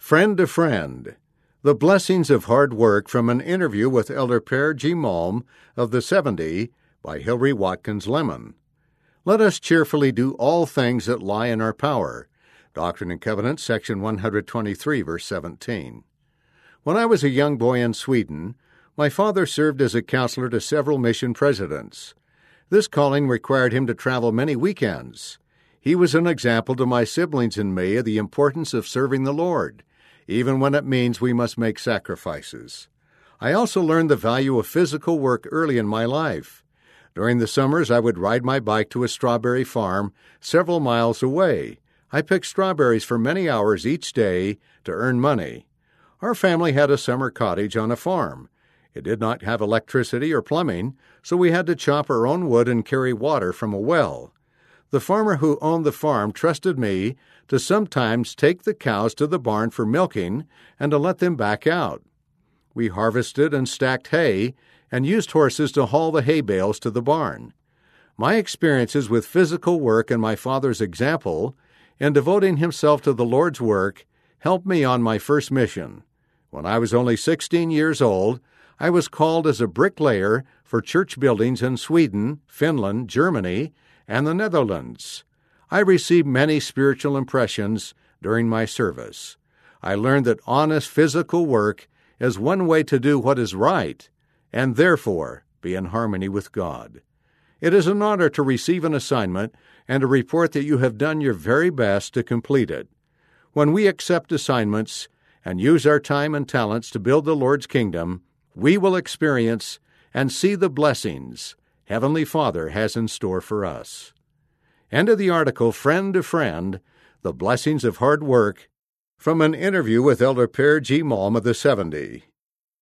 Friend to Friend, The Blessings of Hard Work from an interview with Elder Per G. Malm of the 70 by Hilary Watkins Lemon. Let us cheerfully do all things that lie in our power. Doctrine and Covenants, section 123, verse 17. When I was a young boy in Sweden, my father served as a counselor to several mission presidents. This calling required him to travel many weekends. He was an example to my siblings and me of the importance of serving the Lord, even when it means we must make sacrifices. I also learned the value of physical work early in my life. During the summers, I would ride my bike to a strawberry farm several miles away. I picked strawberries for many hours each day to earn money. Our family had a summer cottage on a farm. It did not have electricity or plumbing, so we had to chop our own wood and carry water from a well. The farmer who owned the farm trusted me to sometimes take the cows to the barn for milking and to let them back out. We harvested and stacked hay and used horses to haul the hay bales to the barn. My experiences with physical work and my father's example in devoting himself to the Lord's work helped me on my first mission. When I was only 16 years old, I was called as a bricklayer for church buildings in Sweden, Finland, Germany, and the Netherlands. I received many spiritual impressions during my service. I learned that honest physical work is one way to do what is right, and therefore be in harmony with God. It is an honor to receive an assignment and to report that you have done your very best to complete it. When we accept assignments and use our time and talents to build the Lord's kingdom, we will experience and see the blessings Heavenly Father has in store for us. End of the article, Friend to Friend, The Blessings of Hard Work, from an interview with Elder Per G. Malm of the 70.